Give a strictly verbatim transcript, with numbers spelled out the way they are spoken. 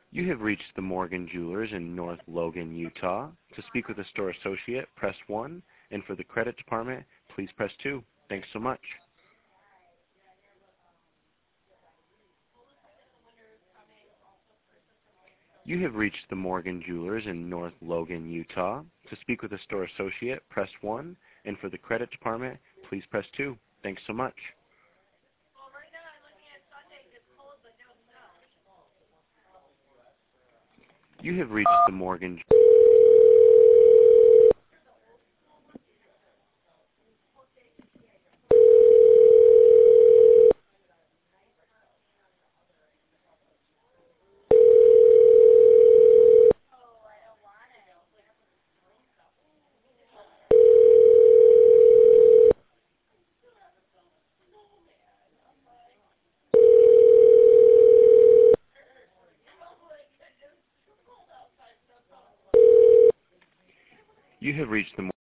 You have reached the Morgan Jewelers in North Logan, Utah. To speak with a store associate, press one, and for the credit department, please press two. Thanks so much. You have reached the Morgan Jewelers in North Logan, Utah. To speak with a store associate, press one, and for the credit department, please press two. Thanks so much. You have reached the Morgan You have reached the